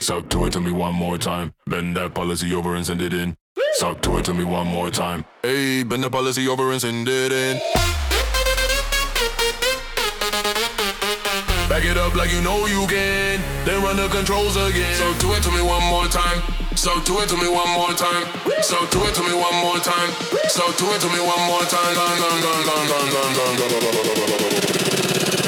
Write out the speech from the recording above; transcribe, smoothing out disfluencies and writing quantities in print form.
Suck to it to me one more time. Bend that policy over and send it in. Suck to it to me one more time. Hey, bend the policy over and send it in. Back it up like you know you can. Then run the controls again. Suck to it to me one more time. Suck to it to me one more time. Suck to it to me one more time. Suck to it to me one more time.